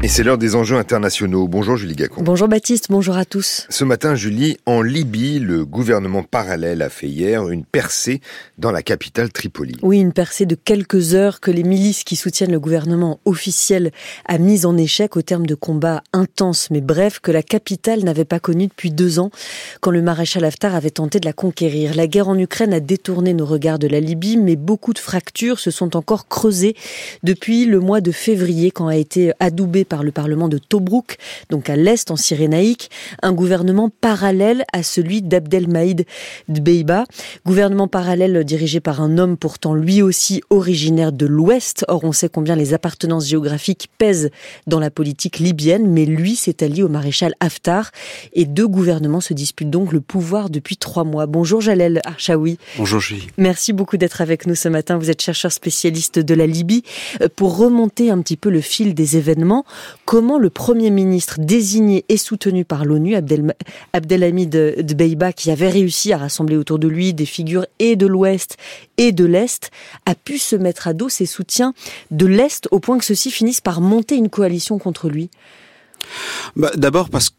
Et c'est l'heure des enjeux internationaux. Bonjour Julie Gacon. Bonjour Baptiste, bonjour à tous. Ce matin, Julie, en Libye, le gouvernement parallèle a fait hier une percée dans la capitale Tripoli. Oui, une percée de quelques heures que les milices qui soutiennent le gouvernement officiel a mise en échec au terme de combats intenses mais brefs que la capitale n'avait pas connus depuis 2 ans, quand le maréchal Haftar avait tenté de la conquérir. La guerre en Ukraine a détourné nos regards de la Libye, mais beaucoup de fractures se sont encore creusées depuis le mois de février, quand a été adoubé par le Parlement de Tobrouk, donc à l'est, en Cyrénaïque, un gouvernement parallèle à celui d'Abdelmaïd Dbeiba. Gouvernement parallèle dirigé par un homme pourtant lui aussi originaire de l'Ouest. Or, on sait combien les appartenances géographiques pèsent dans la politique libyenne, mais lui s'est allié au maréchal Haftar. Et 2 gouvernements se disputent donc le pouvoir depuis 3 mois. Bonjour Jalel Archaoui. Bonjour Julie. Merci beaucoup d'être avec nous ce matin. Vous êtes chercheur spécialiste de la Libye. Pour remonter un petit peu le fil des événements, comment le Premier ministre désigné et soutenu par l'ONU, Abdelhamid Dbeiba, qui avait réussi à rassembler autour de lui des figures et de l'Ouest et de l'Est, a pu se mettre à dos ses soutiens de l'Est au point que ceux-ci finissent par monter une coalition contre lui? D'abord parce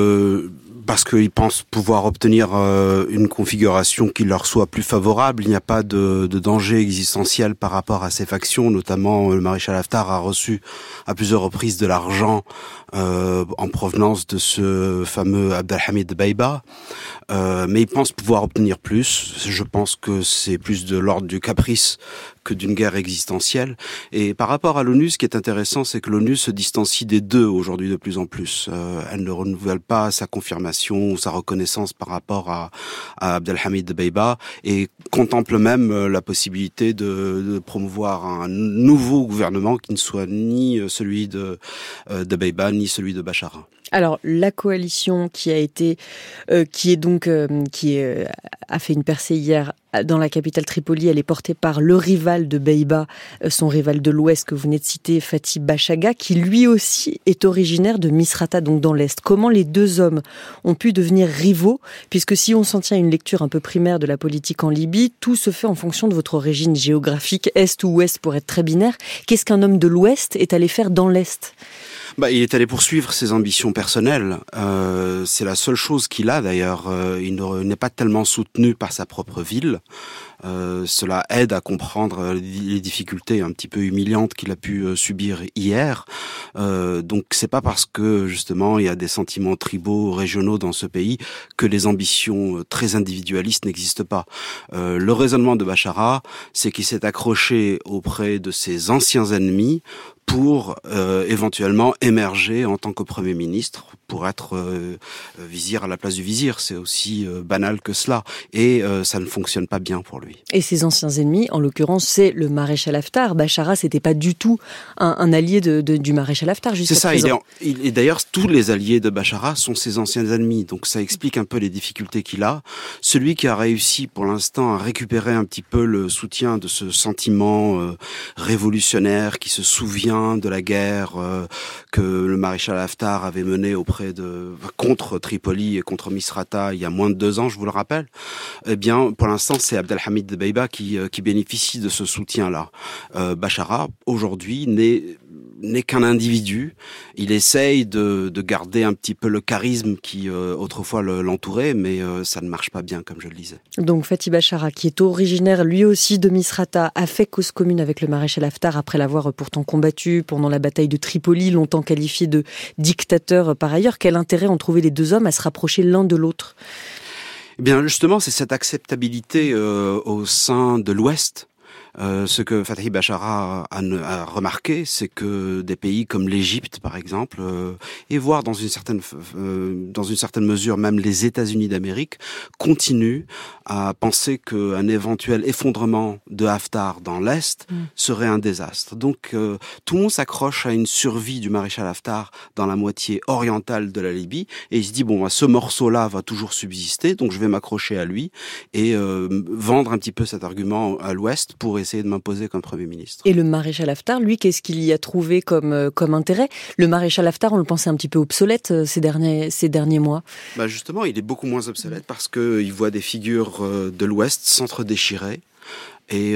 qu'ils pensent pouvoir obtenir une configuration qui leur soit plus favorable. Il n'y a pas de danger existentiel par rapport à ces factions. Notamment, le maréchal Haftar a reçu à plusieurs reprises de l'argent en provenance de ce fameux Abdelhamid Dbeiba. Mais ils pensent pouvoir obtenir plus. Je pense que c'est plus de l'ordre du caprice que d'une guerre existentielle. Et par rapport à l'ONU, ce qui est intéressant, c'est que l'ONU se distancie des deux aujourd'hui de plus en plus. Elle ne renouvelle pas sa confirmation ou sa reconnaissance par rapport à Abdelhamid Dbeiba et contemple même la possibilité de promouvoir un nouveau gouvernement qui ne soit ni celui de Dbeiba ni celui de Bachara. Alors, la coalition qui a fait une percée hier dans la capitale Tripoli, elle est portée par le rival de Dbeiba, son rival de l'Ouest que vous venez de citer, Fathi Bachagha, qui lui aussi est originaire de Misrata, donc dans l'Est. Comment les 2 hommes ont pu devenir rivaux? Puisque si on s'en tient à une lecture un peu primaire de la politique en Libye, tout se fait en fonction de votre origine géographique, Est ou Ouest pour être très binaire. Qu'est-ce qu'un homme de l'Ouest est allé faire dans l'Est? Il est allé poursuivre ses ambitions personnelles. C'est la seule chose qu'il a d'ailleurs. Il n'est pas tellement soutenu par sa propre ville. Cela aide à comprendre les difficultés un petit peu humiliantes qu'il a pu subir hier. Donc c'est pas parce que justement il y a des sentiments tribaux régionaux dans ce pays que les ambitions très individualistes n'existent pas. Le raisonnement de Bachara, c'est qu'il s'est accroché auprès de ses anciens ennemis pour éventuellement émerger en tant que Premier ministre, pour être vizir à la place du vizir. C'est aussi banal que cela. Et ça ne fonctionne pas bien pour lui. Et ses anciens ennemis, en l'occurrence, c'est le maréchal Haftar. Bachara, c'était pas du tout un allié du maréchal Haftar jusqu'à présent. C'est ça. Et d'ailleurs, tous les alliés de Bachara sont ses anciens ennemis. Donc ça explique un peu les difficultés qu'il a. Celui qui a réussi pour l'instant à récupérer un petit peu le soutien de ce sentiment révolutionnaire qui se souvient de la guerre que le maréchal Haftar avait menée contre Tripoli et contre Misrata il y a moins de 2 ans, je vous le rappelle. Eh bien, pour l'instant, c'est Abdelhamid Dbeiba qui bénéficie de ce soutien-là. Bachara, aujourd'hui, n'est qu'un individu. Il essaye de garder un petit peu le charisme qui autrefois l'entourait, mais ça ne marche pas bien, comme je le disais. Donc Fathi Bachara, qui est originaire lui aussi de Misrata, a fait cause commune avec le maréchal Haftar après l'avoir pourtant combattu pendant la bataille de Tripoli, longtemps qualifié de dictateur par ailleurs. Quel intérêt ont trouvé les 2 hommes à se rapprocher l'un de l'autre? Eh bien, justement, c'est cette acceptabilité au sein de l'Ouest. Ce que Fathi Bachara a remarqué, c'est que des pays comme l'Égypte, par exemple, et voire dans une certaine mesure même les États-Unis d'Amérique, continuent à penser qu'un éventuel effondrement de Haftar dans l'Est serait un désastre. Donc tout le monde s'accroche à une survie du maréchal Haftar dans la moitié orientale de la Libye, et il se dit, ce morceau-là va toujours subsister, donc je vais m'accrocher à lui, et vendre un petit peu cet argument à l'Ouest pour essayer de m'imposer comme Premier ministre. Et le maréchal Haftar, lui, qu'est-ce qu'il y a trouvé comme intérêt? Le maréchal Haftar, on le pensait un petit peu obsolète ces derniers mois. Justement, il est beaucoup moins obsolète parce qu'il voit des figures de l'Ouest s'entre-déchirer. et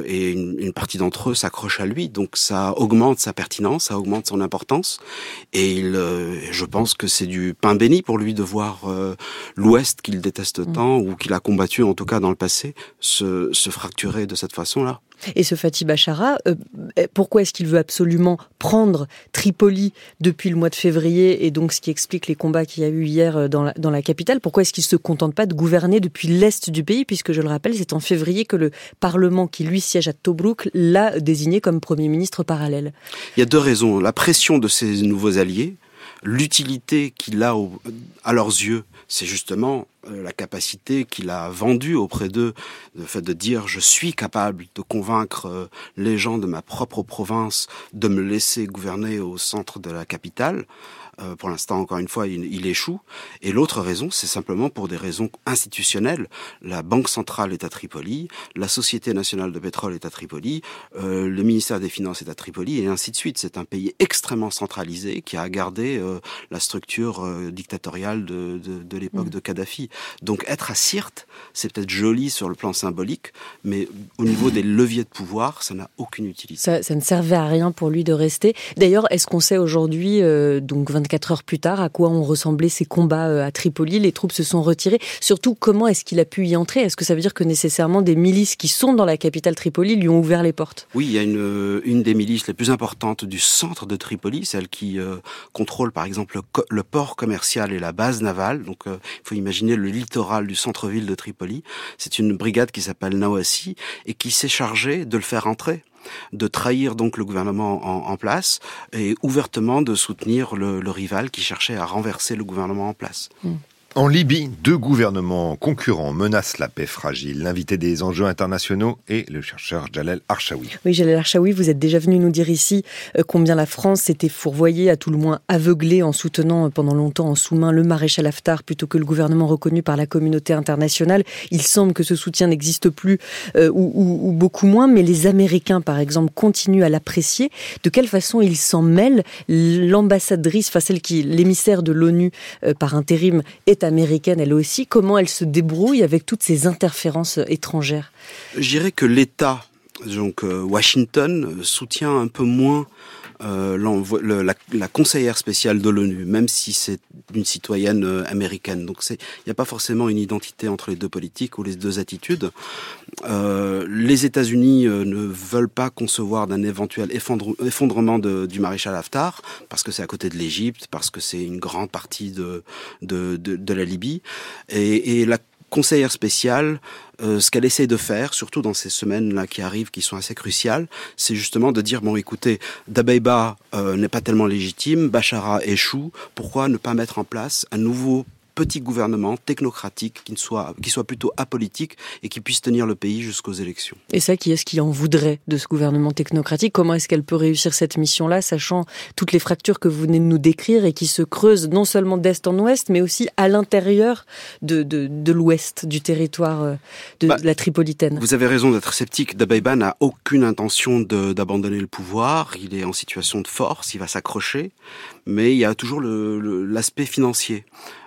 une partie d'entre eux s'accroche à lui. Donc ça augmente sa pertinence, ça augmente son importance, et je pense que c'est du pain béni pour lui de voir l'Ouest qu'il déteste tant, ou qu'il a combattu en tout cas dans le passé, se fracturer de cette façon-là. Et ce Fathi Bashara, pourquoi est-ce qu'il veut absolument prendre Tripoli depuis le mois de février, et donc ce qui explique les combats qu'il y a eu hier dans la capitale? Pourquoi est-ce qu'il ne se contente pas de gouverner depuis l'est du pays, puisque je le rappelle, c'est en février que le Parlement qui lui siège à Tobrouk l'a désigné comme Premier ministre parallèle? Il y a deux raisons. La pression de ses nouveaux alliés, l'utilité qu'il a à leurs yeux, c'est justement la capacité qu'il a vendue auprès d'eux, le fait de dire je suis capable de convaincre les gens de ma propre province de me laisser gouverner au centre de la capitale. Pour l'instant, encore une fois, il échoue. Et l'autre raison, c'est simplement pour des raisons institutionnelles. La Banque centrale est à Tripoli, la Société nationale de pétrole est à Tripoli, le ministère des Finances est à Tripoli, et ainsi de suite. C'est un pays extrêmement centralisé qui a gardé la structure dictatoriale de l'époque de Kadhafi. Donc être à Sirte, c'est peut-être joli sur le plan symbolique, mais au niveau des leviers de pouvoir, ça n'a aucune utilité. Ça ne servait à rien pour lui de rester. D'ailleurs, est-ce qu'on sait aujourd'hui, donc 24 heures plus tard, à quoi ont ressemblé ces combats à Tripoli? Les troupes se sont retirées. Surtout, comment est-ce qu'il a pu y entrer? Est-ce que ça veut dire que nécessairement des milices qui sont dans la capitale Tripoli lui ont ouvert les portes? Oui, il y a une des milices les plus importantes du centre de Tripoli, celle qui contrôle par exemple le port commercial et la base navale. Donc il faut imaginer le littoral du centre-ville de Tripoli. C'est une brigade qui s'appelle Nawassi et qui s'est chargée de le faire entrer, de trahir donc le gouvernement en place, et ouvertement de soutenir le rival qui cherchait à renverser le gouvernement en place. En Libye, deux gouvernements concurrents menacent la paix fragile. L'invité des enjeux internationaux est le chercheur Jalal Archaoui. Oui, Jalal Archaoui, vous êtes déjà venu nous dire ici combien la France s'était fourvoyée, à tout le moins aveuglée, en soutenant pendant longtemps en sous-main le maréchal Haftar plutôt que le gouvernement reconnu par la communauté internationale. Il semble que ce soutien n'existe plus ou beaucoup moins, mais les Américains, par exemple, continuent à l'apprécier. De quelle façon ils s'en mêlent? L'ambassadrice, l'émissaire de l'ONU par intérim, est américaine elle aussi. Comment elle se débrouille avec toutes ces interférences étrangères? Je dirais que l'État, donc Washington, soutient un peu moins la conseillère spéciale de l'ONU, même si c'est une citoyenne américaine. Donc il n'y a pas forcément une identité entre les deux politiques ou les deux attitudes. Les États-Unis ne veulent pas concevoir d'un éventuel effondrement du maréchal Haftar, parce que c'est à côté de l'Égypte, parce que c'est une grande partie de la Libye. Et la conseillère spéciale, ce qu'elle essaie de faire, surtout dans ces semaines-là qui arrivent, qui sont assez cruciales, c'est justement de dire, bon écoutez, Dabeiba n'est pas tellement légitime, Bashara échoue, pourquoi ne pas mettre en place un nouveau petit gouvernement technocratique qui soit plutôt apolitique et qui puisse tenir le pays jusqu'aux élections. Et ça, qui est-ce qui en voudrait de ce gouvernement technocratique? Comment est-ce qu'elle peut réussir cette mission-là, sachant toutes les fractures que vous venez de nous décrire et qui se creusent non seulement d'est en ouest, mais aussi à l'intérieur de l'ouest, du territoire de la Tripolitaine? Vous avez raison d'être sceptique. Dabeiba n'a aucune intention d'abandonner le pouvoir. Il est en situation de force, il va s'accrocher, mais il y a toujours l'aspect financier.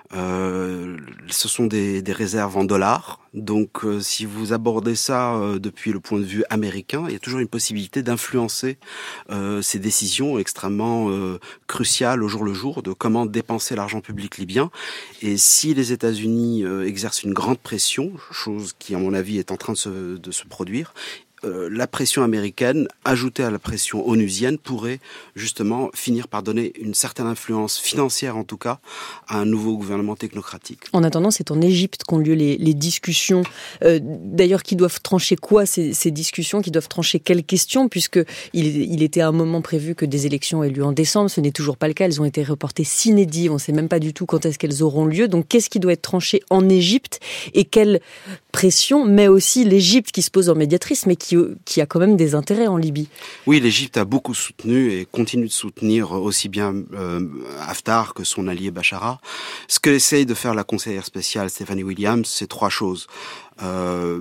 Ce sont des réserves en dollars, donc si vous abordez ça depuis le point de vue américain, il y a toujours une possibilité d'influencer ces décisions extrêmement cruciales au jour le jour de comment dépenser l'argent public libyen. Et si les États-Unis exercent une grande pression, chose qui à mon avis est en train de se produire, la pression américaine, ajoutée à la pression onusienne, pourrait justement finir par donner une certaine influence financière, en tout cas, à un nouveau gouvernement technocratique. En attendant, c'est en Égypte qu'ont lieu les discussions. D'ailleurs, qui doivent trancher quoi, ces discussions? Qui doivent trancher quelles questions? Puisqu'il était à un moment prévu que des élections aient lieu en décembre. Ce n'est toujours pas le cas. Elles ont été reportées sine die. On ne sait même pas du tout quand est-ce qu'elles auront lieu. Donc, qu'est-ce qui doit être tranché en Égypte? Et quelle pression met aussi l'Égypte, qui se pose en médiatrice, mais qui a quand même des intérêts en Libye? Oui, l'Égypte a beaucoup soutenu et continue de soutenir aussi bien Haftar que son allié Bashara. Ce qu'essaye de faire la conseillère spéciale Stephanie Williams, c'est trois choses.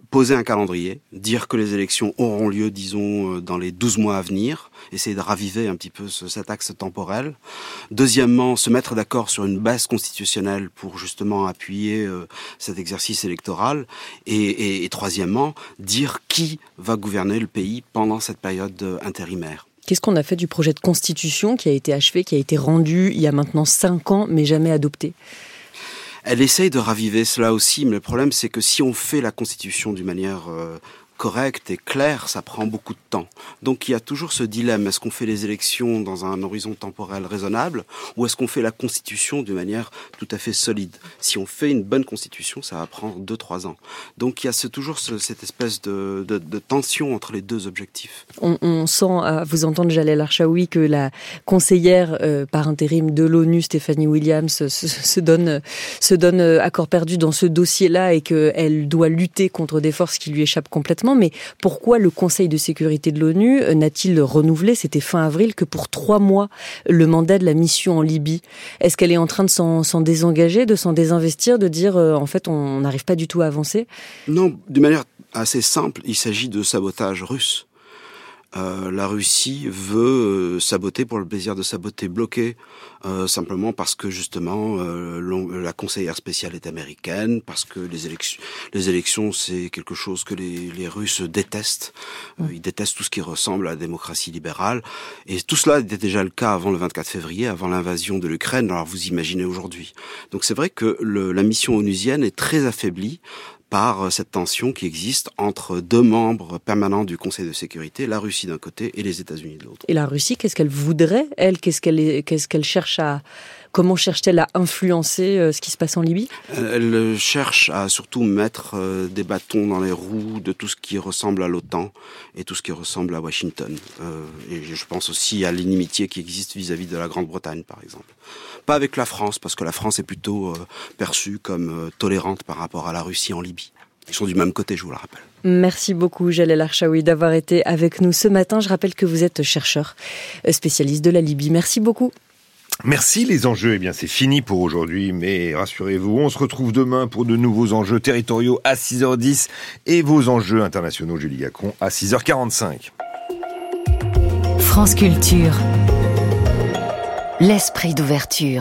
poser un calendrier, dire que les élections auront lieu, disons, dans les 12 mois à venir, essayer de raviver un petit peu cet axe temporel. Deuxièmement, se mettre d'accord sur une base constitutionnelle pour justement appuyer cet exercice électoral. Et troisièmement, dire qui va gouverner le pays pendant cette période intérimaire. Qu'est-ce qu'on a fait du projet de constitution qui a été achevé, qui a été rendu il y a maintenant 5 ans, mais jamais adopté ? Elle essaye de raviver cela aussi, mais le problème c'est que si on fait la Constitution d'une manière correcte et claire, ça prend beaucoup de temps. Donc il y a toujours ce dilemme, est-ce qu'on fait les élections dans un horizon temporel raisonnable ou est-ce qu'on fait la Constitution d'une manière tout à fait solide ? Si on fait une bonne Constitution, ça va prendre 2-3 ans. Donc il y a toujours cette espèce de tension entre les deux objectifs. On sent, à vous entendre Jalel Archaoui, que la conseillère par intérim de l'ONU, Stéphanie Williams, se donne à corps perdu dans ce dossier-là et qu'elle doit lutter contre des forces qui lui échappent complètement. Mais pourquoi le Conseil de sécurité de l'ONU n'a-t-il renouvelé, c'était fin avril, que pour 3 mois le mandat de la mission en Libye ? Est-ce qu'elle est en train de s'en désengager, de s'en désinvestir, de dire en fait on n'arrive pas du tout à avancer ? Non, d'une manière assez simple, il s'agit de sabotage russe. La Russie veut saboter pour le plaisir de saboter, bloquer, simplement parce que justement la conseillère spéciale est américaine, parce que les élections c'est quelque chose que les Russes détestent. Ils détestent tout ce qui ressemble à la démocratie libérale. Et tout cela était déjà le cas avant le 24 février, avant l'invasion de l'Ukraine. Alors vous imaginez aujourd'hui. Donc c'est vrai que la mission onusienne est très affaiblie par cette tension qui existe entre 2 membres permanents du Conseil de sécurité, la Russie d'un côté et les États-Unis de l'autre. Et la Russie, qu'est-ce qu'elle voudrait, elle ? Qu'est-ce qu'elle cherche à... Comment cherche-t-elle à influencer ce qui se passe en Libye ? Elle cherche à surtout mettre des bâtons dans les roues de tout ce qui ressemble à l'OTAN et tout ce qui ressemble à Washington. Et je pense aussi à l'inimitié qui existe vis-à-vis de la Grande-Bretagne, par exemple. Pas avec la France, parce que la France est plutôt perçue comme tolérante par rapport à la Russie en Libye. Ils sont du même côté, je vous le rappelle. Merci beaucoup Jalel Archaoui d'avoir été avec nous ce matin. Je rappelle que vous êtes chercheur spécialiste de la Libye. Merci beaucoup. Merci les enjeux, eh bien c'est fini pour aujourd'hui, mais rassurez-vous, on se retrouve demain pour de nouveaux enjeux territoriaux à 6h10 et vos enjeux internationaux, Julie Gacon, à 6h45. France Culture. L'esprit d'ouverture.